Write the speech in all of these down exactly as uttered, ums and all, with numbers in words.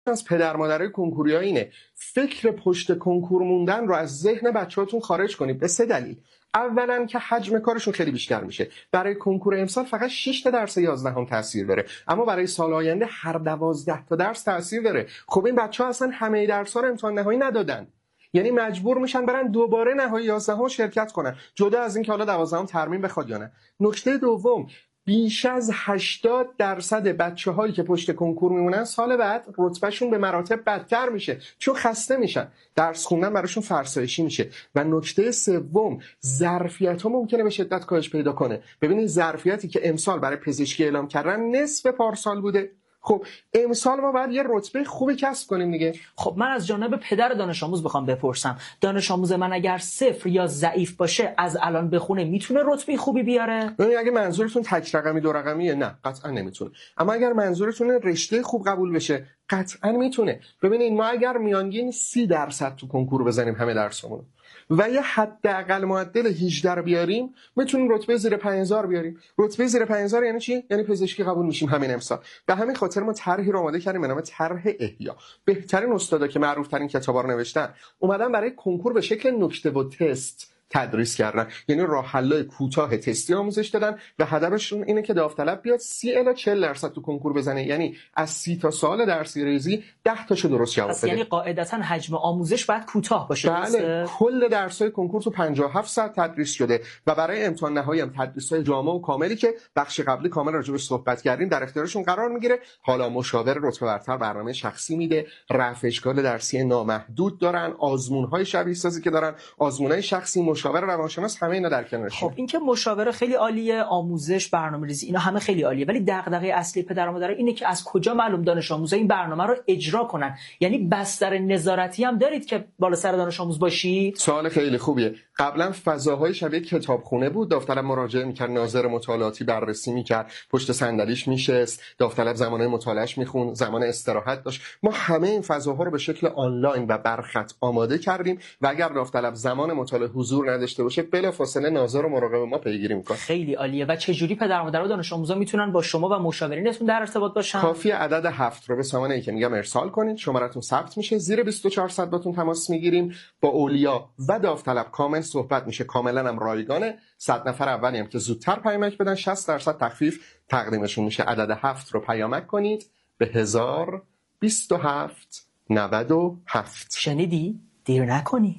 از پدر مادرای کنکوریا اینه فکر پشت کنکور موندن رو از ذهن بچه‌هاتون خارج کنید به سه دلیل. اولا که حجم کارشون خیلی بیشتر میشه. برای کنکور امسال فقط شش تا درس یازدهم تاثیر داره، اما برای سال آینده هر دوازده تا درس تاثیر داره. خب این بچه‌ها اصلا همه درس‌ها رو امتحان نهایی ندادن، یعنی مجبور میشن برن دوباره نهایی یازدهم شرکت کنن، جدا از اینکه حالا دوازدهم ترمیم بخواد یا نه. نکته دوم، بیش از هشتاد درصد بچه‌هایی که پشت کنکور میمونن سال بعد رتبهشون به مراتب بدتر میشه، چون خسته میشن، درس خوندن براشون فرسایشی میشه. و نکته سوم، ظرفیت‌ها ممکنه به شدت کاهش پیدا کنه. ببینید ظرفیتی که امسال برای پزشکی اعلام کردن نصف پارسال بوده، خب امسال ما باید یه رتبه خوبی کسب کنیم دیگه. خب من از جانب پدر دانش آموز بخوام بپرسم، دانش آموز من اگر صفر یا ضعیف باشه از الان بخونه میتونه رتبه خوبی بیاره؟ ببین اگه منظورتون تک رقمی دو رقمیه نه قطعا نمیتونه، اما اگر منظورتون رشته خوب قبول بشه قطعا میتونه. ببینید ما اگر میانگین سی درصد تو کنکور بزنیم همه درسامون و یه حداقل معدل هجده رو بیاریم میتونیم رتبه زیر پنج هزار بیاریم. رتبه زیر پنج هزار یعنی چی؟ یعنی پزشکی قبول میشیم همین امسال. به همین خاطر ما طرحی رو آماده کردیم به نام طرح احیا. بهترین استادا که معروف ترین کتابا رو نوشتن اومدن برای کنکور به شکل نکته و تست تدریس کردن، یعنی راه حل‌های کوتاه تستی آموزش دادن و هدفشون اینه که داوطلب بیاد سی الی چهل درصد تو کنکور بزنه، یعنی از سی تا سوال درسی ریزی ده تاشو درست جواب بده. یعنی قاعدتاً حجم آموزش باید کوتاه باشه. بله، کل درس‌های کنکور تو پنجاه و هفت ساعت تدریس شده و برای امتحان نهایی هم تدریس‌های جامع و کاملی که بخش قبلی کامل راجع بهش صحبت کردیم در اختیارشون قرار میگیره. حالا مشاور رتبه برتر برنامه شخصی میده، رفع اشکال درسی نامحدود دارن، آزمون‌های شبیه سازی که دارن، آزمون‌های شخصی، مشاور روانشناس، همه اینا در کنارش. خب این که مشاوره خیلی عالیه، آموزش، برنامه‌ریزی، اینا همه خیلی عالیه، ولی دغدغه اصلی پدر و مادر اینه که از کجا معلوم دانش آموزا این برنامه رو اجرا کنن؟ یعنی بستر نظارتی هم دارید که بالا سر دانش آموز باشید؟ سوال خیلی خوبیه. قبلا فضاهای شبیه کتابخونه بود، داوطلب مراجعه می‌کرد، ناظر مطالعاتی بررسی می‌کرد، پشت صندلیش میشست، داوطلب زمانه مطالعه‌اش میخوند، زمان استراحت داشت. ما همه این فضاها رو به شکل آنلاین و برخط آماده کردیم و اگر داوطلب زمان مطالعه حضور نداشته باشه بلافاصله ناظر و مراقب ما پیگیری می‌کنه. خیلی عالیه. و چه جوری پدر و مادر و دانش آموزا میتونن با شما و مشاورینتون در ارتباط باشن؟ کافیه عدد هفت رو به سامانه‌ای که میگم ارسال کنید، شماره‌تون ثبت میشه، زیر بیست و چهار ساعت باتون تماس میگیریم، با اولیا و داوطلب کامل صحبت میشه، کاملا هم رایگانه. صد نفر اولی هم که زودتر پیامک بدن شصت درصد تخفیف تقدیمشون میشه. عدد هفت رو پیامک کنید به هزار و بیست و هفت نود و هفت. شنیدی؟ دیر نکنی.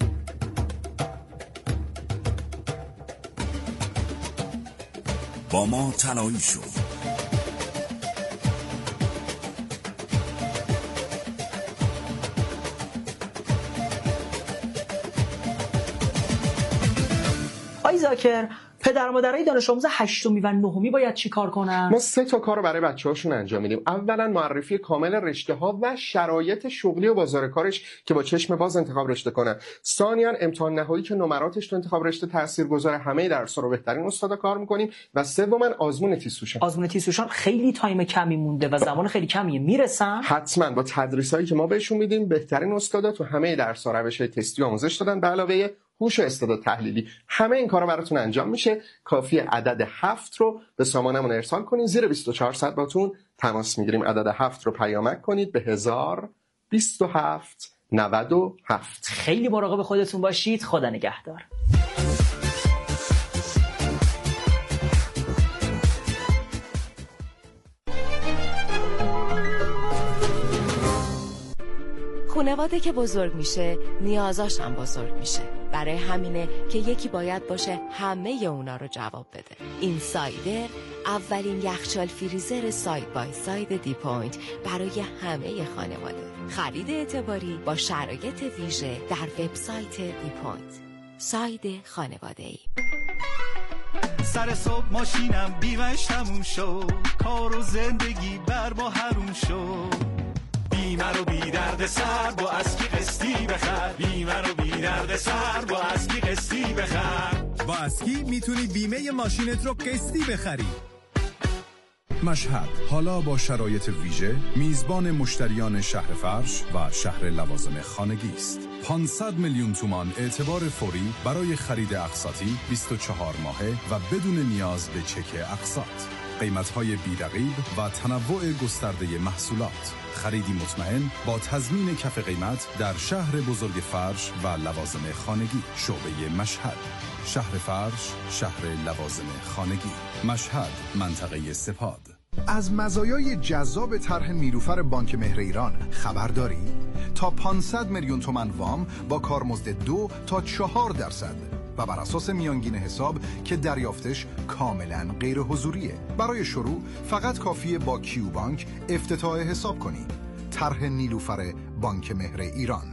با ما تنهایی شو. آی زاکر، پدر و مادرای دانش آموز هشتمی و نهمی باید چی کار کنن؟ ما سه تا کار رو برای بچه‌هاشون انجام میدیم. اولا معرفی کامل رشته‌ها و شرایط شغلی و بازار کارش که با چشم باز انتخاب رشته کنه. ثانیاً امتحان نهایی که نمراتش تو انتخاب رشته تاثیرگذار، همه درس‌ها رو بهترین استادا کار می‌کنیم. و سوماً آزمون تیسوشان. آزمون تیسوشان خیلی تایم کمی مونده و زمان خیلی کمیه، میرسن؟ حتماً با تدریسایی که ما بهشون میدیم بهترین استادا تو همه درس‌ها روش‌های تستی آموزش دادن به علاوه هوش و استعداد تحلیلی. همه این کارا براتون انجام میشه. کافیه عدد هفت رو به سامانمون ارسال کنید، زیر بیست و چهار ساعت باتون تماس میگیریم. عدد هفت رو پیامک کنید به هزار و بیست و هفت نود و هفت. خیلی مراقب خودتون باشید. خدا نگهدار. خانواده که بزرگ میشه نیازاش هم بزرگ میشه. برای همینه که یکی باید باشه همه اونا رو جواب بده. این سایدر اولین یخچال فریزر ساید بای ساید دی پوینت برای همه خانواده. خرید اعتباری با شرایط ویژه در وبسایت دی پوینت. ساید خانواده‌ای. سر صبح ماشینم بیمش تموم شد، کار و زندگی بر ما حروم شد. بیمه رو بی درد سر با اسکی قسطی بخر، بیمه رو بی درد سر با اسکی قسطی بخر. با اسکی میتونی بیمه ماشینت رو قسطی بخری. مشهد حالا با شرایط ویژه میزبان مشتریان شهر فرش و شهر لوازم خانگی است. پانصد میلیون تومان اعتبار فوری برای خرید اقساطی بیست و چهار ماهه و بدون نیاز به چک اقساط. قیمت‌های بی‌رقیب و تنوع گسترده محصولات. خریدی مطمئن با تضمین کف قیمت در شهر بزرگ فرش و لوازم خانگی. شعبه مشهد، شهر فرش، شهر لوازم خانگی. مشهد، منطقه سپاد. از مزایای جذاب طرح نیلوفر بانک مهر ایران خبر داری؟ تا پانصد میلیون تومان وام با کارمزد دو تا چهار درصد و بر اساس میانگین حساب که دریافتش کاملا غیر حضوریه. برای شروع فقط کافیه با کیو بانک افتتاح حساب کنی. طرح نیلوفر بانک مهر ایران.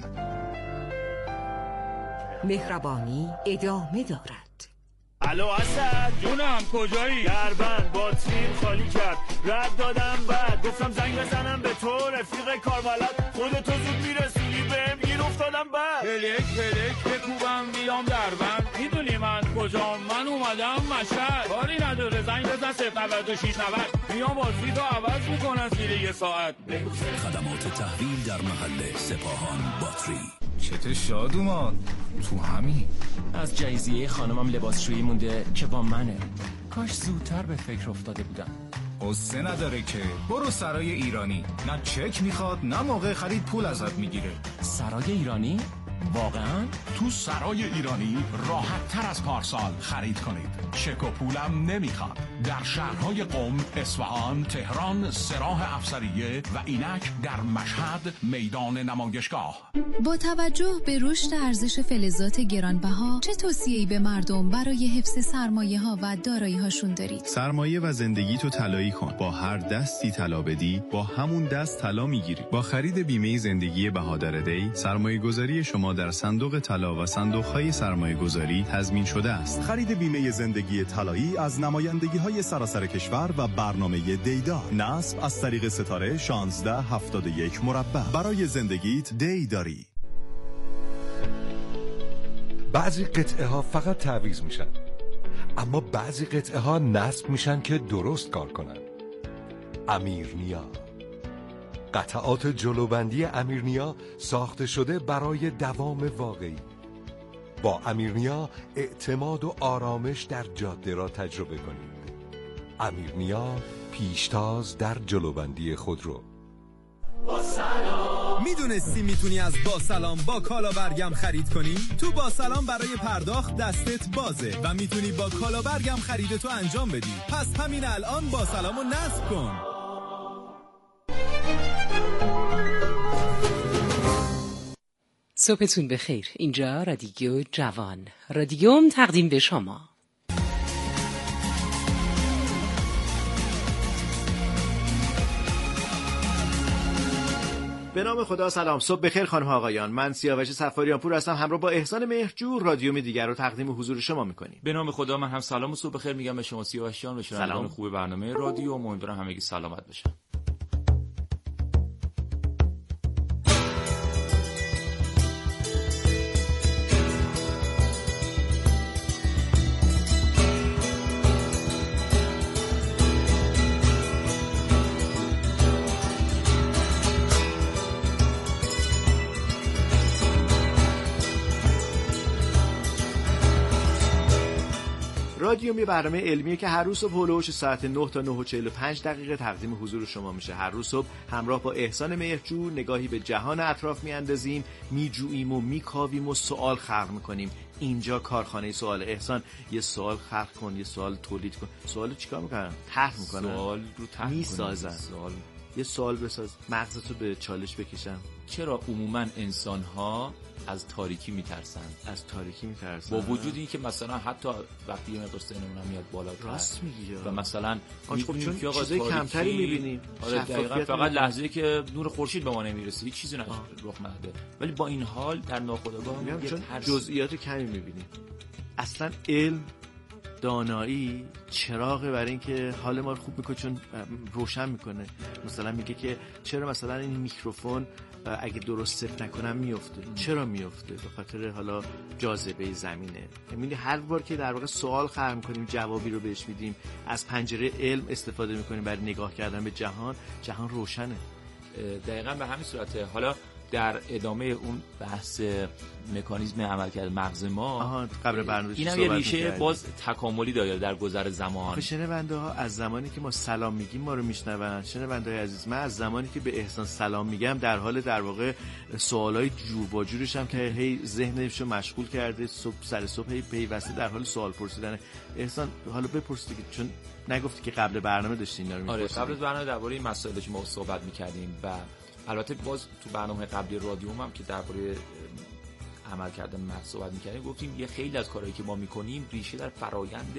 مهربانی ادامه دارد. الو اسد جونم کجایی؟ دربند باتریم خالی کرد رد دادم بعد گفتم زنگ بزنم به تو رفیق کاربلد خودتو زود میرسونی بهم گیر افتادم بعد پلک پلک بکوبم بیام دربند میدونی من کجام؟ من اومدم مشهد کاری نداره زنگ بزن صفر نود و شش نود میام بازی تو عوض میکنن زیر یه ساعت. خدمات تحویل در محل سپاهان باتری. چته شادومان تو همین از جایزیه خانمم لباسشویی مونده که با منه. کاش زودتر به فکر افتاده بودم. قصه نداره که برو سرای ایرانی، نه چک میخواد نه موقع خرید پول ازت میگیره. سرای ایرانی؟ واقعا؟ تو سرای ایرانی راحت تر از پارسال خرید کنید. چک و پولم نمیخواد. در شهرهای قم، اصفهان، تهران، سراح افسریه و اینک در مشهد میدان نمایشگاه. با توجه به رشد ارزش فلزات گرانبها چه توصیه‌ای به مردم برای حفظ سرمایه ها و دارایی هاشون دارید؟ سرمایه و زندگی تو طلایی کن. با هر دستی طلا بدی با همون دست طلا میگیری. با خرید بیمه زندگی بهادر دی سرمایه گذاری شما در صندوق طلا و صندوق‌های سرمایه‌گذاری تضمین شده است. خرید بیمه زندگی طلایی از نمایندگی‌های سراسر کشور و برنامه دیدا. نصب از طریق ستاره شانزده هفتاد و یک مربع. برای زندگیت دی داری. بعضی قطعه ها فقط تعویض میشن، اما بعضی قطعه ها نصب میشن که درست کار کنن. امیرنیا، قطعات جلوبندی امیرنیا ساخته شده برای دوام واقعی. با امیرنیا اعتماد و آرامش در جاده را تجربه کنید. امیرنیا، پیشتاز در جلوبندی خودرو. میدونستی میتونی از با سلام با کالا برگم خرید کنی؟ تو با سلام برای پرداخت دستت بازه و میتونی با کالا برگم خریدتو انجام بدی. پس همین الان با سلامو نصب کن. صبحتون بخیر. اینجا رادیو جوان، رادیوم تقدیم به شما. به نام خدا. سلام، صبح بخیر خانم ها آقایان. من سیاوش صفاریان پور هستم، همراه با احسان مهرجو رادیوم دیگر رو تقدیم حضور شما میکنیم. به نام خدا من هم سلام و صبح بخیر میگم به شما سیاوش جان و شنوندگان خوب برنامه رادیو. امیدوارم همگی سلامت باشن. رادیوم یه برنامه علمیه که هر روز صبح هولوش ساعت نه تا نه و چهل و پنج دقیقه تقدیم حضور شما میشه. هر روز صبح همراه با احسان مهرجو نگاهی به جهان اطراف میاندازیم، میجوییم و میکاویم و سوال خلق میکنیم. اینجا کارخانه سوال. احسان یه سوال خلق کن، یه سوال تولید کن. سوالو چیکار میکنن؟ طرح میکنن. سوال رو طرح میسازن. سوال یه سوال بساز، مغزتو به چالش بکشن. چرا عموما انسان‌ها از تاریکی میترسن؟ از تاریکی میترسن با وجودی که مثلا حتی وقتی یه مقدار سنمون میاد بالاتر. راست میگی. و مثلا خب چون چیزای کمتری میبینیم. آره دقیقاً، فقط لحظه‌ای که نور خورشید به ما نمیرسه هیچ چیزی رخ نده، ولی با این حال در ناخودآگاه میگم چون جزئیات کمی میبینیم. اصلا علم، دانایی چراغه برای اینکه حال ما رو خوب میکنه، چون روشن میکنه. مثلا میگه که چرا مثلا این میکروفون اگه درست صفر نکنم میفته. چرا میفته؟ به خاطر حالا جاذبه زمینه. یعنی هر بار که در واقع سوال خلق میکنیم، جوابی رو بهش میدیم، از پنجره علم استفاده میکنیم برای نگاه کردن به جهان، جهان روشنه. دقیقاً به همین صورته. حالا در ادامه اون بحث مکانیزم عملکرد مغز ما آها قبل برنامه این هم یه ریشه باز تکاملی داره در گذر زمان. خب شنونده ها از زمانی که ما سلام میگیم ما رو میشنون. شنونده های عزیز، من از زمانی که به احسان سلام میگم در حال در واقع سوالای جور با جورش هم که هی ذهنشو مشغول کرده، صبح سر صبح هی پیوسته در حال سوال پرسیدن. احسان حالا بپرسید که چون نگفتی که قبل برنامه داشتین اینا رو می‌پرسیدین. آره قبل برنامه درباره این مسائلی که ما صحبت می‌کردیم و البته باز تو برنامه قبلی رادیو هم که درباره عمل کردن مغز صحبت می‌کردیم گفتیم یه خیلی از کارهایی که ما می‌کنیم ریشه در فرایند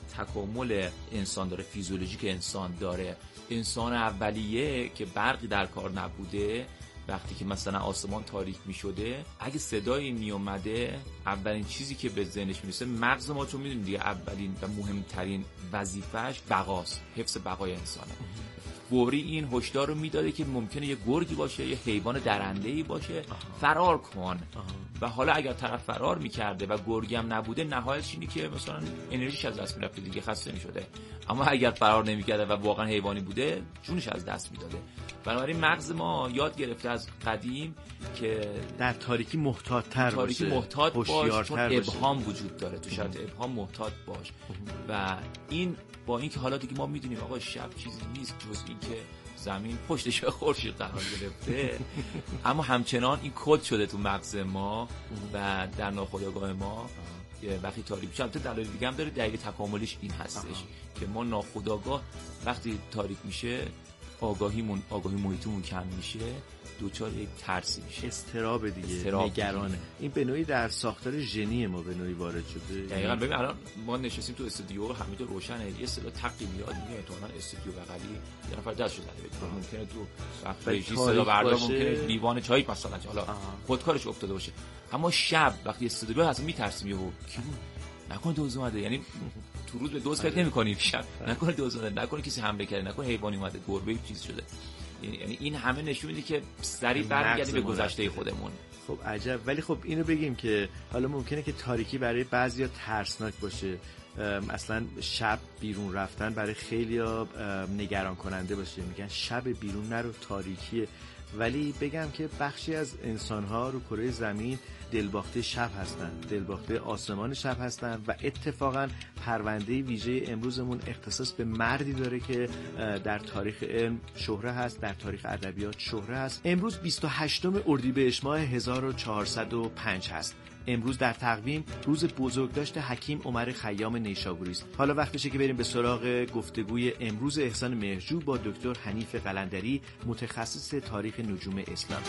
تکامل انسان داره، فیزیولوژیک انسان داره. انسان اولیه که برقی در کار نبوده، وقتی که مثلا آسمان تاریک می شده اگه صدایی می اومده اولین چیزی که به ذهنش میرسه مغز ما، چون میدونیم دیگه اولین و مهمترین وظیفه‌اش بقاست، حفظ بقای انسانه. فوری این هشدار رو میداده که ممکنه یه گرگی باشه، یه حیوان درنده‌ای باشه، فرار کن. و حالا اگر طرف فرار میکرده و گرگی هم نبوده، نهایتش اینه که مثلا انرژیش از دست میرفته، دیگه خسته میشده. اما اگر فرار نمیکرده و واقعا حیوانی بوده، جونش از دست میداده. بنابراین مغز ما یاد گرفته از قدیم که در تاریکی محتاط‌تر باشه، تاریکی محتاط باش، چون ابهام باشه. وجود داره، تو شرایط ابهام محتاط باش. و این با اینکه حالا دیگه ما میدونیم آقا شب چیزی نیست جز این که زمین پشتش به خورشید قرار گرفته، اما همچنان این کد شده تو مغز ما و در ناخودآگاه ما وقتی تاریک میشه. البته دلایل دیگه هم داره، دلیل تکاملیش این هستش آه. که ما ناخودآگاه وقتی تاریک میشه آگاهیمون آگاهی محیطمون کم میشه، دوچار یک ترسی میشه، استراب دیگه، استراب نگرانه دیگه. این به نوعی در ساختار ژنی ما به نوعی وارد شده. دقیقاً. ببین الان ما نشستیم تو استودیو، همینطور روشنه، یه صدا تقی میاد، میگه تو من استودیو بغلی یه نفر دستشو زده بده، ممکنه تو وقت رژی صدا بردار، ممکنه لیوان چای مثلا حالا خودکارش افتاده باشه. اما شب وقتی استودیو هست میترسیم یهو کی نکنه دوز اومده، یعنی تو روز به دوز فکر نمی‌کنیم، شب نکنه دوز اومده، نکنه کسی حمله کرده، نکنه حیوانی اومده، گربه چیز شده. یعنی این همه نشون میده که سریع برمیگردیم به گذشته خودمون. خب عجب. ولی خب اینو بگیم که حالا ممکنه که تاریکی برای بعضیا ترسناک باشه، اصلا شب بیرون رفتن برای خیلیا نگران کننده باشه، میگن شب بیرون نرو تاریکیه. ولی بگم که بخشی از انسان‌ها رو کره زمین دلباخته شب هستن، دلباخته آسمان شب هستن و اتفاقا پرونده ویژه امروزمون اختصاص به مردی داره که در تاریخ علم شهره هست، در تاریخ ادبیات شهره هست. امروز بیست و هشتم اردیبهشت ماه هزار و چهارصد و پنج هست. امروز در تقویم روز بزرگداشت حکیم عمر خیام نیشابوری است. حالا وقتشه که بریم به سراغ گفتگوی امروز احسان مهرجو با دکتر حنیف قلندری، متخصص تاریخ نجوم اسلام.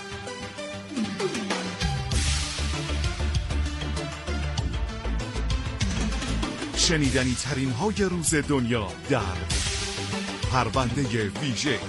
شنیدنی ترین های روز دنیا در پرونده ویژه.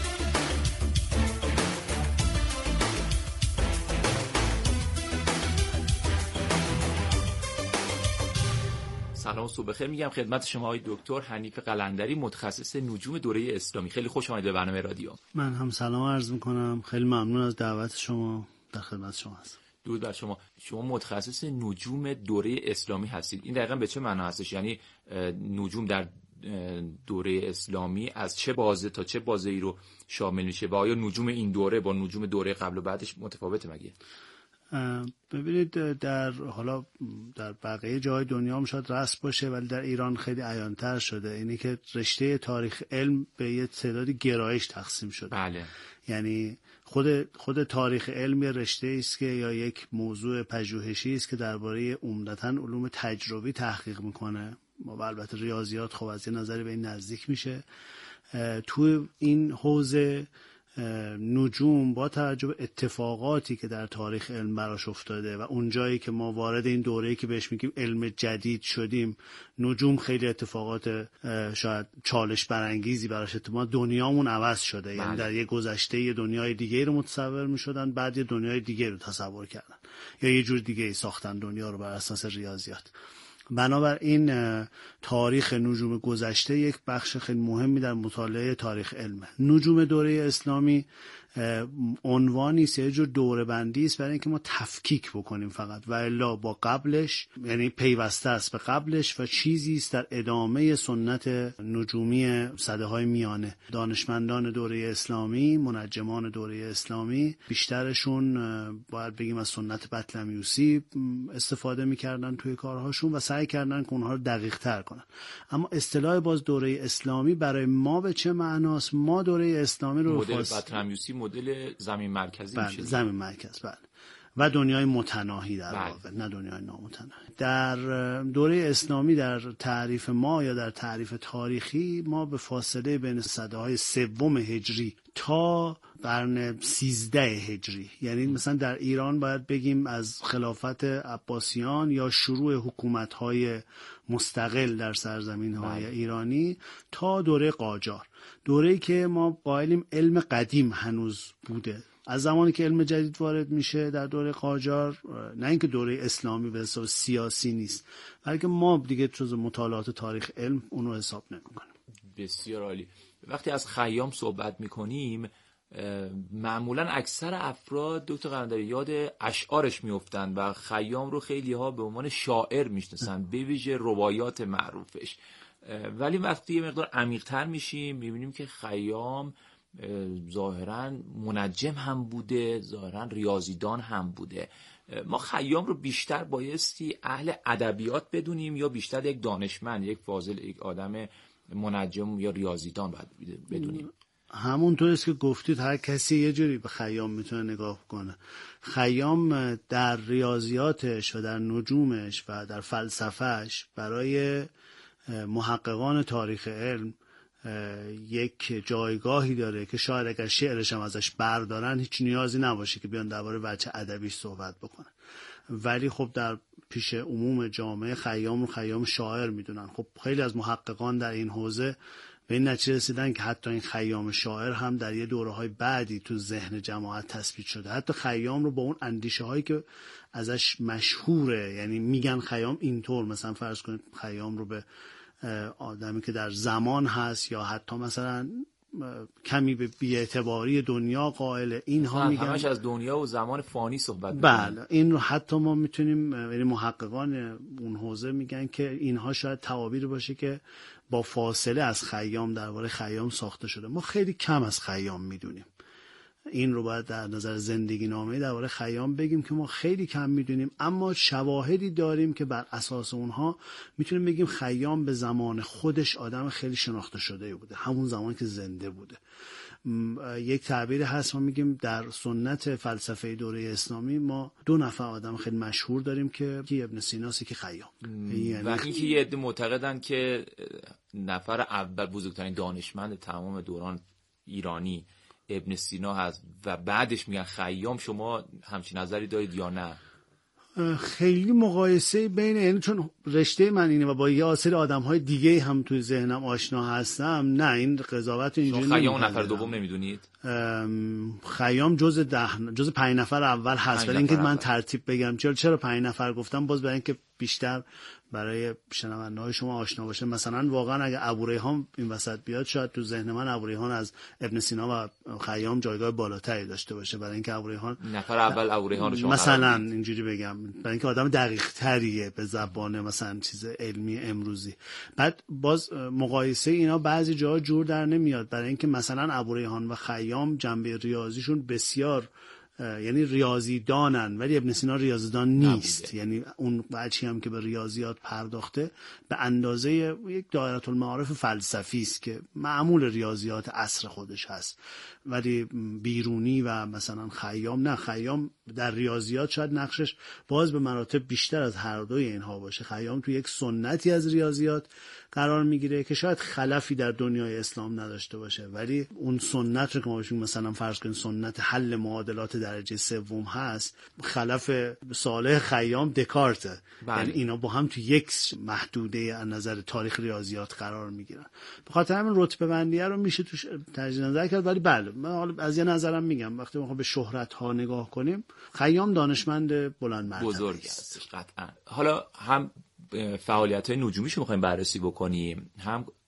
سلام و صبح بخیر میگم خدمت شما آقای دکتر حنیف قلندری، متخصص نجوم دوره اسلامی. خیلی خوش آمدید به برنامه رادیو. من هم سلام عرض میکنم، خیلی ممنون از دعوت شما، در خدمت شما هستم. درود بر شما. شما متخصص نجوم دوره اسلامی هستید. این دقیقاً به چه معنا هستش؟ یعنی نجوم در دوره اسلامی از چه بازه تا چه بازه‌ای رو شامل میشه و آیا نجوم این دوره با نجوم دوره قبل و بعدش متفاوته مگه؟ ببینید در حالا در بقیه جای دنیا هم شاید رسم باشه ولی در ایران خیلی عیان‌تر شده، اینه که رشته تاریخ علم به یه تعداد گرایش تقسیم شده. بله. یعنی خود خود تاریخ علم یه رشته است که یا یک موضوع پژوهشی است که درباره عمدتاً علوم تجربی تحقیق میکنه و البته ریاضیات خب از یه نظری به این نزدیک میشه. تو این حوزه نجوم با توجه به اتفاقاتی که در تاریخ علم براش افتاده و اون جایی که ما وارد این دوره‌ای که بهش میگیم علم جدید شدیم، نجوم خیلی اتفاقات شاید چالش برانگیزی براش اتفاق، دنیامون عوض شده. بله. یعنی در یه گذشته یه دنیای دیگه رو متصور میشدن، بعد یه دنیای دیگه رو تصور کردن یا یه جور دیگه ساختن دنیا رو بر اساس ریاضیات. بنابراین تاریخ نجوم گذشته یک بخش خیلی مهمی در مطالعه تاریخ علمه. نجوم دوره اسلامی عنوانی است، یه جور دوره بندی است برای اینکه ما تفکیک بکنیم فقط، و الا با قبلش یعنی پیوسته است به قبلش و چیزی است در ادامه سنت نجومی سده‌های میانه. دانشمندان دوره اسلامی، منجمان دوره اسلامی، بیشترشون باید بگیم از سنت بطلمیوسی استفاده میکردن توی کارهاشون و سعی کردن که اونها رو دقیق تر کنن. اما اصطلاح باز دوره اسلامی برای ما به چه معناست؟ ما دوره اسلامی رو مدل بطلمیوسی مدل زمین مرکزی بله، میشه. زمین مرکز بله. و دنیای متناهی در واقع، نه دنیای نامتناهی. در دوره اسلامی در تعریف ما یا در تعریف تاریخی، ما به فاصله بین سده‌های سوم هجری تا قرن سیزده هجری، یعنی مثلا در ایران باید بگیم از خلافت عباسیان یا شروع حکومت‌های مستقل در سرزمین‌های ایرانی تا دوره قاجار، دوره‌ای که ما قائلیم علم قدیم هنوز بوده. از زمانی که علم جدید وارد میشه در دوره قاجار، نه اینکه دوره اسلامی به حساب سیاسی نیست، بلکه ما دیگه جز مطالعات تاریخ علم اونو حساب نمی‌کنیم. بسیار عالی. وقتی از خیام صحبت میکنیم معمولا اکثر افراد دکتر قلندری یاد اشعارش میافتن و خیام رو خیلی ها به عنوان شاعر میشناسن، به ویژه رباعیات معروفش. ولی وقتی یه مقدار عمیق‌تر میشیم میبینیم که خیام ظاهراً منجم هم بوده، ظاهراً ریاضیدان هم بوده. ما خیام رو بیشتر بایستی اهل ادبیات بدونیم یا بیشتر یک دانشمند، یک فاضل، یک آدم منجم یا ریاضیدان باید بدونیم؟ همونطور است که گفتید، هر کسی یه جوری به خیام میتونه نگاه کنه. خیام در ریاضیاتش و در نجومش و در فلسفهش برای محققان تاریخ علم یک جایگاهی داره که شاید اگر شعرش هم ازش بردارن هیچ نیازی نباشه که بیان درباره وجه ادبیش صحبت بکنن. ولی خب در پیش عموم جامعه خیام رو خیام شاعر میدونن. خب خیلی از محققان در این حوزه به این نتیجه رسیدن که حتی این خیام شاعر هم در یه دوره‌های بعدی تو ذهن جماعت تثبیت شده. حتی خیام رو با اون اندیشه هایی که ازش مشهوره، یعنی میگن خیام اینطور، مثلا فرض کنید خیام رو به آدمی که در زمان هست یا حتی مثلا کمی به بی‌اعتباری دنیا قائل، اینها میگن همش از دنیا و زمان فانی صحبت میکنن. بله، این رو حتی ما میتونیم، یعنی محققان اون حوزه میگن که اینها شاید تعابیر باشه که با فاصله از خیام درباره خیام ساخته شده. ما خیلی کم از خیام میدونیم. این رو باید در نظر زندگی نامه درباره خیام بگیم که ما خیلی کم میدونیم، اما شواهدی داریم که بر اساس اونها میتونیم بگیم خیام به زمان خودش آدم خیلی شناخته شده بوده، همون زمانی که زنده بوده. یک تعبیر هست، ما میگیم در سنت فلسفه دوره اسلامی ما دو نفر آدم خیلی مشهور داریم که کی ابن سیناست که خیام. یعنی و اینکه یه عده معتقدن که نفر اول بزرگترین دانشمند تمام دوران ایرانی ابن سینا هست و بعدش میگن خیام. شما همچین نظری دارید یا نه؟ خیلی مقایسه بین، یعنی چون رشته من اینه و با یه سری آدم‌های دیگه هم توی ذهنم آشنا هستم، نه این قضاوت اینجوری نمی‌کنم. خیام نفر دوم نمیدونید؟ خیام جز ده جز پنج نفر اول هست، ولی اینکه من ترتیب بگم چرا چرا پنج نفر گفتم، باز برای اینکه بیشتر برای شنونده‌های شما آشنا باشه. مثلا واقعا اگه ابوریحان این وسط بیاد، شاید تو ذهن من ابوریحان از ابن سینا و خیام جایگاه بالاتری داشته باشه، برای اینکه ابوریحان نفر اول ابوریحان رو شما مثلا اینجوری بگم، برای اینکه آدم دقیق تریه به زبان مثلا چیز علمی امروزی. بعد باز مقایسه اینا بعضی جاها جور در نمیاد، برای اینکه مثلا ابوریحان و خیام جنبه ریاضیشون بسیار، یعنی ریاضی دانن، ولی ابن سینا ریاضیدان نیست. یعنی اون بچی هم که به ریاضیات پرداخته به اندازه یک دایره المعارف فلسفی است که معمول ریاضیات عصر خودش هست، ولی بیرونی و مثلا خیام نه. خیام در ریاضیات شاید نقشش باز به مراتب بیشتر از هر دوی اینها باشه. خیام تو یک سنتی از ریاضیات قرار میگیره که شاید خلفی در دنیای اسلام نداشته باشه، ولی اون سنت رو که ما بهش مثلا فرض کنیم سنت حل معادلات درجه سوم هست، خلف صالح خیام دکارت، یعنی اینا با هم تو یک محدوده از نظر تاریخ ریاضیات قرار میگیرن. به خاطر همین رتبه بندی رو میشه توش تجزیه نظر کرد. ولی بله، من حالا از یه نظرم میگم وقتی ما به شهرت ها نگاه کنیم، خیام دانشمند بلند مرتبه بزرگ است قطعا. حالا هم فعالیت‌های نجومیشو می‌خوایم بررسی بکنیم، هم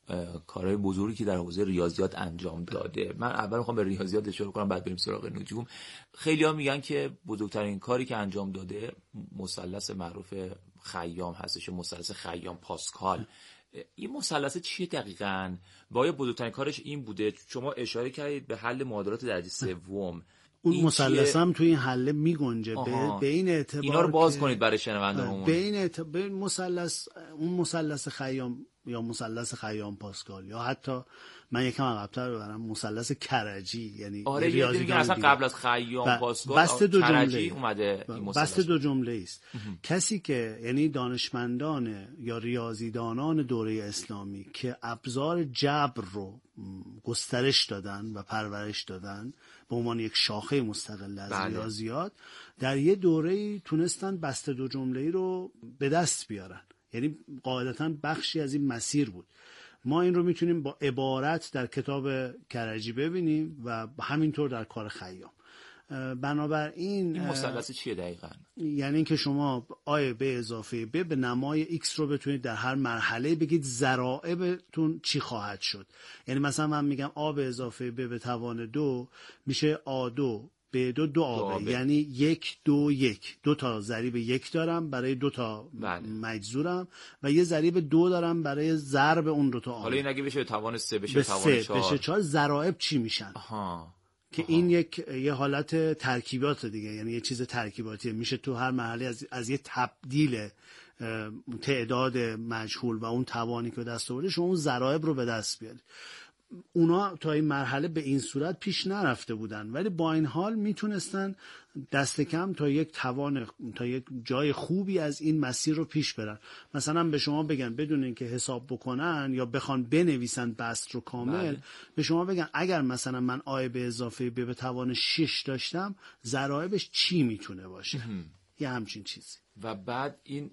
کارهای بزرگی که در حوزه ریاضیات انجام داده. من اول میخوام به ریاضیات اشاره کنم بعد بریم سراغ نجوم. خیلی‌ها میگن که بزرگترین کاری که انجام داده مثلث معروف خیام هستش، مثلث خیام پاسکال. این مثلث چیه دقیقاً؟ و آیا بزرگترین کارش این بوده؟ شما اشاره کردید به حل معادلات درجه سوم. اون مثلث هم توی این حله میگنجه به این اعتبار اینا رو باز کنید برای شنوندگان. به این اعتبار مثلث، اون مثلث خیام یا مثلث خیام پاسکال یا حتی من یکم عقب‌تر ببرم مثلث کرجی، یعنی آره ریاضی میگن اصلا قبل از خیام پاسکال بست دو کرجی اومده این مثلث. بست دو جمله است. کسی که یعنی دانشمندان یا ریاضیدانان دوره اسلامی که ابزار جبر رو گسترش دادن و پرورش دادن به عنوان یک شاخه مستقل از بله. ریاضیات در یه دوره‌ای تونستن بست دو جمله‌ای رو به دست بیارن، یعنی قاعدتاً بخشی از این مسیر بود. ما این رو میتونیم با عبارت در کتاب کرجی ببینیم و همینطور در کار خیام. بنابراین این مثلث چیه دقیقاً؟ یعنی اینکه شما آی به اضافه ب به نمای ایکس رو بتونید در هر مرحله بگید ضرائبتون چی خواهد شد. یعنی مثلا من میگم آ به اضافه ب به توان دو میشه آ دو به دو دو آبه، یعنی یک دو یک، دو تا ضریب یک دارم برای دو تا بله. مجذورم و یه ضریب دو دارم برای ضرب اون دو تا آبه. حالا این اگه بشه توان سه بشه توان چهار بشه چهار، ضرائب چی میشن؟ آها. که آها. این یک یه حالت ترکیبات دیگه، یعنی یه چیز ترکیباتیه، میشه تو هر مرحله از از یه تبدیل تعداد مجهول و اون توانی که دست آورده شما اون ضرائب رو به دست بیارید. اونا تا این مرحله به این صورت پیش نرفته بودن، ولی با این حال میتونستن دست کم تا یک توان تا یک جای خوبی از این مسیر رو پیش برن. مثلا به شما بگن بدون اینکه حساب بکنن یا بخوان بنویسن بست رو کامل بله. به شما بگن اگر مثلا من آی به اضافه ب به توان شش داشتم ضرایبش چی میتونه باشه، یه همچین چیزی. و بعد این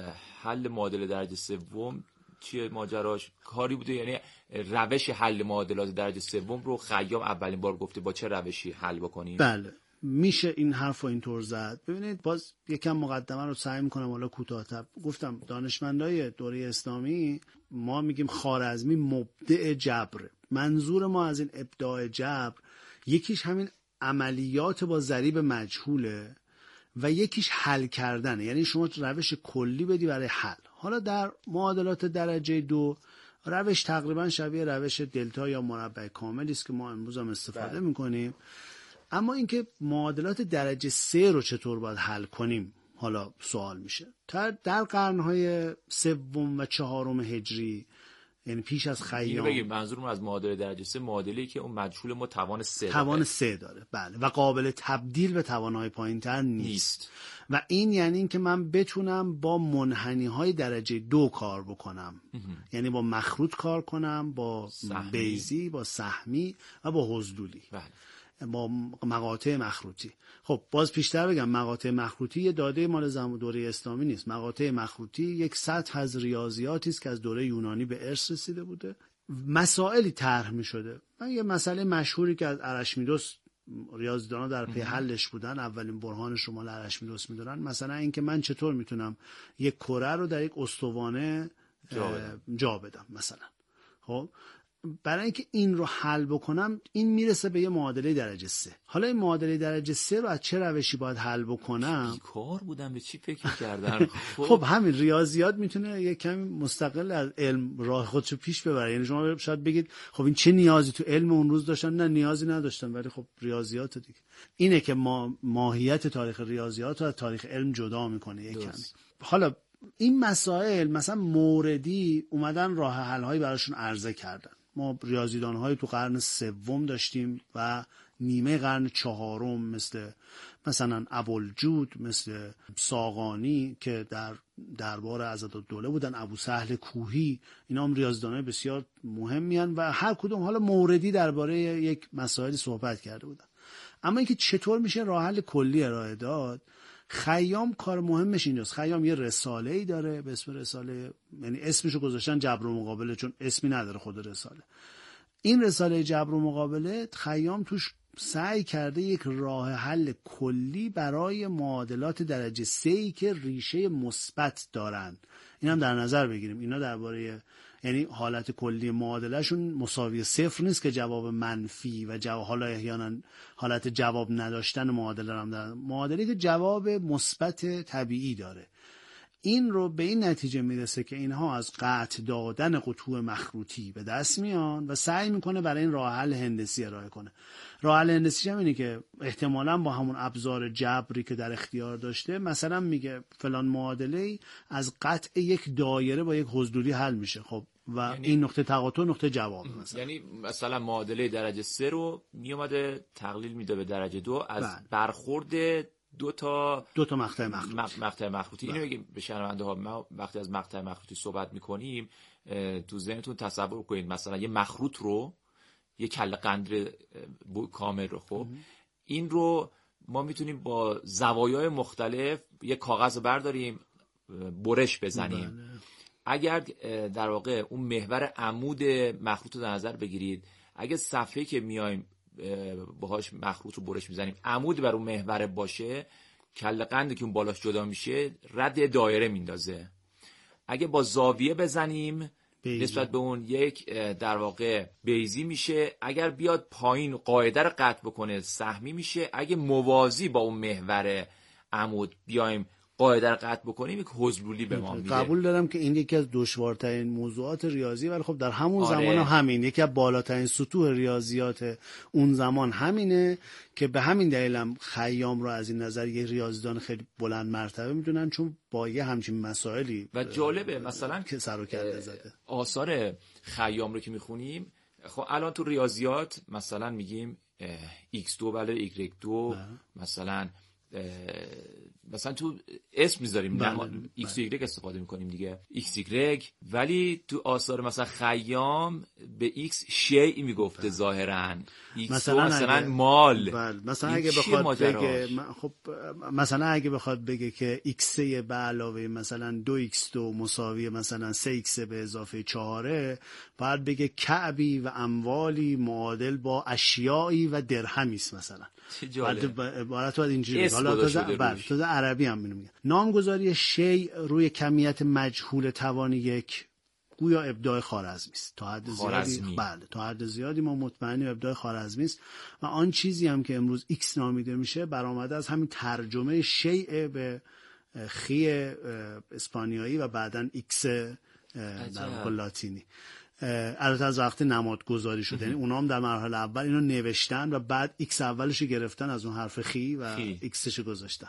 حل معادله درجه سوم چیه ماجراش؟ کاری بوده یعنی روش حل معادلات درجه سوم رو خیام اولین بار گفته با چه روشی حل بکنیم؟ بله میشه این حرف رو اینطور زد. ببینید باز یکم مقدمه رو سعی میکنم حالا کوتاه‌تر. گفتم دانشمندای دوره اسلامی ما میگیم خوارزمی مبدع جبر. منظور ما از این ابداع جبر یکیش همین عملیات با ضریب مجهوله و یکیش حل کردنه، یعنی شما روش کلی بدی برای حل. حالا در معادلات درجه دو روش تقریبا شبیه روش دلتا یا مربع کاملی است که ما امروز هم استفاده بله. میکنیم. اما اینکه معادلات درجه سه رو چطور باید حل کنیم حالا سوال میشه. در قرنهای سوم و چهارم هجری، یعنی پیش از خیام، بگیم منظورم از معادله درجه سه معادله‌ای که اون مجهول ما توان سه داره. توان سه داره بله، و قابل تبدیل به توانهای پایین‌تر نیست. نیست و این یعنی این که من بتونم با منحنی‌های درجه دو کار بکنم، یعنی با مخروط کار کنم، با سهمی. بیضی، با سهمی و با حضدولی بله. با مقاطع مخروطی. خب باز پیشتر بگم مقاطع مخروطی یه داده مال زمان دوره اسلامی نیست. مقاطع مخروطی یک سطح از ریاضیاتی است که از دوره یونانی به ارث رسیده بوده. مسائلی طرح می شده. من یه مسئله مشهوری که از ارشمیدس ریاضیدانا در پی حلش بودن، اولین برهانش رو مال ارشمیدس میدونن، مثلا اینکه من چطور میتونم یک کره رو در یک استوانه جا بدم, جا بدم مثلا. خب برای اینکه این رو حل بکنم این میرسه به یه معادله درجه سه. حالا این معادله درجه سه رو از چه روشی باید حل بکنم؟ بیکار بودم به چی فکر کردن؟ خب همین ریاضیات میتونه یه کمی مستقل از علم راه خودشو پیش ببره. یعنی شما شاید بگید خب این چه نیازی تو علم اون روز داشتن؟ نه نیازی نداشتن، ولی خب ریاضیات دیگه. اینه که ما ماهیت تاریخ ریاضیات رو از تاریخ علم جدا میکنه یه کمی. حالا این مسائل مثلا موردی اومدن راه حل هایی براشون عرضه کردن. ما ریاضیدان‌های تو قرن سوم داشتیم و نیمه قرن چهارم مثل مثلا ابوالجود، مثل ساقانی که در دربار عضدالدوله بودن، ابو سهل کوهی، اینا هم ریاضیدان‌های بسیار مهمی هستند و هر کدوم حالا موردی درباره یک مسائلی صحبت کرده بودن. اما اینکه چطور میشه راه حل کلی ارائه داد، خیام کار مهمش اینجاست. خیام یه رساله‌ای داره به اسم رساله، یعنی اسمشو گذاشتن جبر و مقابله چون اسمی نداره خود رساله. این رساله جبر و مقابله خیام توش سعی کرده یک راه حل کلی برای معادلات درجه سه‌ای که ریشه مثبت دارن. این هم در نظر بگیریم. اینا درباره یعنی حالت کلی معادلهشون مساوی صفر نیست که جواب منفی و جواب حالا احیانا حالت جواب نداشتن معادله هم داره، معادله که جواب مثبت طبیعی داره. این رو به این نتیجه میرسه که اینها از قطع دادن قطوع مخروطی به دست میان و سعی میکنه برای این راه حل هندسی ارائه کنه. راه حل هندسی هم اینه که احتمالاً با همون ابزار جبری که در اختیار داشته مثلا میگه فلان معادله از قطع یک دایره با یک حضوری حل میشه. خب و یعنی این نقطه تقاطع نقطه جواب مثلا. یعنی مثلا معادله درجه سه رو میومده تقلیل میده به درجه دو از بله. برخورد دو تا دو تا مقطع مخروطی. مقطع مخروطی اینو بگیم به شنونده ها. ما وقتی از مقطع مخروطی صحبت میکنیم تو ذهنتون تصور کنید مثلا یه مخروط رو یه کله قندر کامل رو، خب این رو ما میتونیم با زوایای مختلف یه کاغذ برداریم برش بزنیم. بله. اگر در واقع اون محور عمود مخروط رو در نظر بگیرید، اگه صفحه‌ای که میایم باهاش مخروط رو برش میزنیم عمود بر اون محور باشه، کله قندی که اون بالاش جدا میشه رد دایره میندازه. اگه با زاویه بزنیم بیزی. نسبت به اون یک در واقع بیزی میشه. اگر بیاد پایین قاعده رو قطع بکنه سهمی میشه. اگه موازی با اون محور عمود بیایم قاعده رو قطع بکنیم یک حضلولی به ما میده. قبول دارم که این یکی از دشوارترین موضوعات ریاضی، ولی خب در همون آره. زمان هم همین یکی از بالاترین سطوح ریاضیات اون زمان همینه که به همین دلیل هم خیام رو از این نظر یه ریاضیدان خیلی بلند مرتبه میدونن، چون با یه همچین مسائلی و جالبه مثلا که سر و کله زده. آثار خیام رو که میخونیم، خب الان تو ریاضیات مثلا میگیم ایکس دو بله ایگرگ دو مثلا مثلا تو اسم میذاریم ایکس و ایگرگ استفاده میکنیم دیگه ایکس ایگرگ، ولی تو آثار مثلا خیام به ایکس شیء میگفته ظاهرا ایکس مثلا, مثلا اگه مال بله. مثلا اگه بخواد بگه خب مثلا اگه بخواد بگه که ایکس به علاوه مثلا دو ایکس دو مساوی مثلا سه ایکس به اضافه چهاره، باید بگه کعبی و اموالی معادل با اشیایی و درهمی است مثلا. عبارت باید اینجوری حالا تازه بله تازه عربی هم میگه. نامگذاری شیء روی کمیت مجهول توان یک گویا ابداع خوارزمی است. تا حد زیادی بله تا حد زیادی ما مطمئنیم ابداع خوارزمی است و آن چیزی هم که امروز ایکس نامیده میشه برآمده از همین ترجمه شیء به خی اسپانیایی و بعداً ایکس در لاتینی. البته از وقتی نماد گذاری شده، یعنی اونا هم در مرحله اول اینو نوشتن و بعد ایکس اولش گرفتن از اون حرف خی و ایکسش گذاشتن.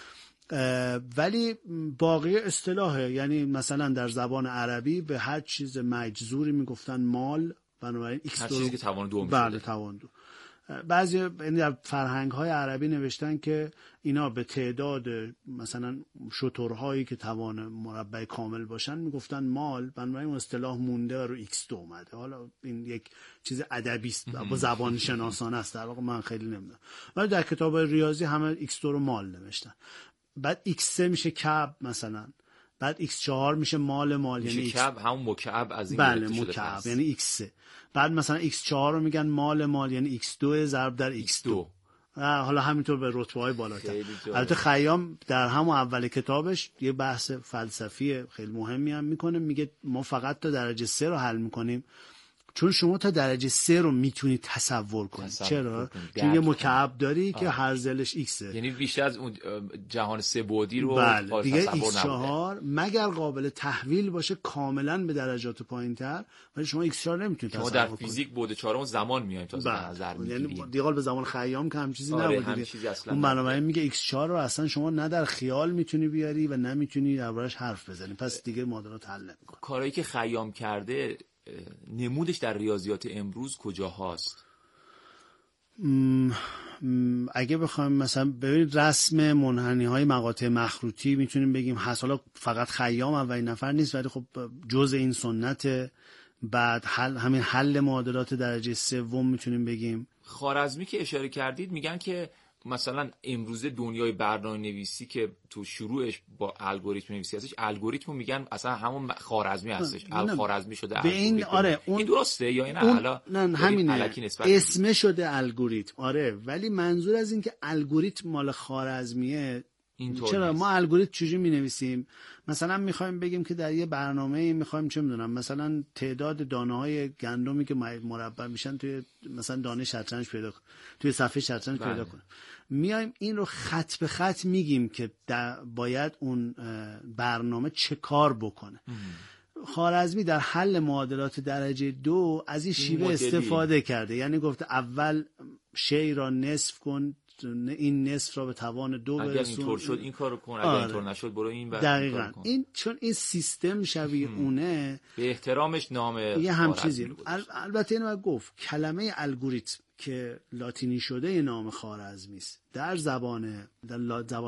ولی باقی اصطلاحه، یعنی مثلا در زبان عربی به هر چیز مجذوری میگفتن مال، بنابراین ایکس هر چیزی که توان دو میشه. بله توان دو. بعضی یعنی در فرهنگ‌های عربی نوشتن که اینا به تعداد مثلا شترهایی که توان مربع کامل باشن میگفتن مال، بنابراین اون اصطلاح مونده و رو ایکس دو اومده. حالا این یک چیز ادبی است با زبان شناسانه است، در واقع من خیلی نمیدونم، ولی در کتاب ریاضی همه ایکس دو رو مال نوشتن. بعد ایکس سه میشه کعب مثلا، بعد ایکس چهار میشه مال مال میشه یعنی کعب همون مکعب از این بله مکعب یعنی ایکس سه. بعد مثلا ایکس چهار رو میگن مال مال یعنی ایکس دو ضرب در ایکس دو. حالا همینطور به رتبه‌های بالاتر. البته خیام در همون اول کتابش یه بحث فلسفی خیلی مهمی هم میکنه، میگه ما فقط تا درجه سه رو حل میکنیم چون شما تا درجه سه رو میتونی تصور کنی. تصور چرا؟ چون یه مکعب داری که هر ضلعش ایکسه، یعنی بیشتر از اون جهان سه بعدی رو بله. دیگه ایکس چهار مگر قابل تحویل باشه کاملا به درجات پایین‌تر، ولی شما ایکس چهار نمیتونید تصور کنید. شما در فیزیک بعد چهارم زمان میایم تا بله. نظر میگیریم، یعنی دیگه به زمان خیام که هم چیزی آره نبود. اون بنابراین میگه ایکس چهار رو اصلا شما نه در خیال میتونی بیاری و نمیتونی دربارش حرف بزنی، پس دیگه معادلات حل نمی‌کنه. کارهایی که خیام کرده نمودش در ریاضیات امروز کجا هاست؟ اگه بخوایم مثلا ببینید رسم منحنی های مقاطع مخروطی میتونیم بگیم هست. حالا فقط خیام اولین نفر نیست، ولی خب جزء این سنت. بعد حل همین حل معادلات درجه سوم میتونیم بگیم. خوارزمی که اشاره کردید میگن که مثلا امروزه دنیای برنامه‌نویسی که تو شروعش با الگوریتم نویسی هستش، الگوریتم میگن اصلا همون خوارزمی هستش، الخوارزمی شده به این آره اون این درسته یا این حالا نه همینه اسم شده الگوریتم آره، ولی منظور از این که الگوریتم مال خوارزمیه چرا ما الگوریتم چجوری می‌نویسیم؟ مثلا می‌خوایم بگیم که در یه برنامه می‌خوایم چه می‌دونم مثلا تعداد دانه‌های گندمی که مربع میشن توی مثلا دانه شطرنج پیدا کن، توی صفحه شطرنج بله. پیدا کنیم. میایم این رو خط به خط میگیم که باید اون برنامه چه کار بکنه. خوارزمی در حل معادلات درجه دو از این شیوه این استفاده کرده، یعنی گفته اول شی را نصف کن، این نصف را به توان دو برسون، اگر اینطور شد این کارو کن، اگر آره. اینطور نشد برو این بعد دقیقاً این, این چون این سیستم شبیه هم. اونه به احترامش نام یه هم چیزی. ال... البته اینو گفت کلمه الگوریتم که لاتینی شده یه نام خوارزمی است، در زبان در لا... زبان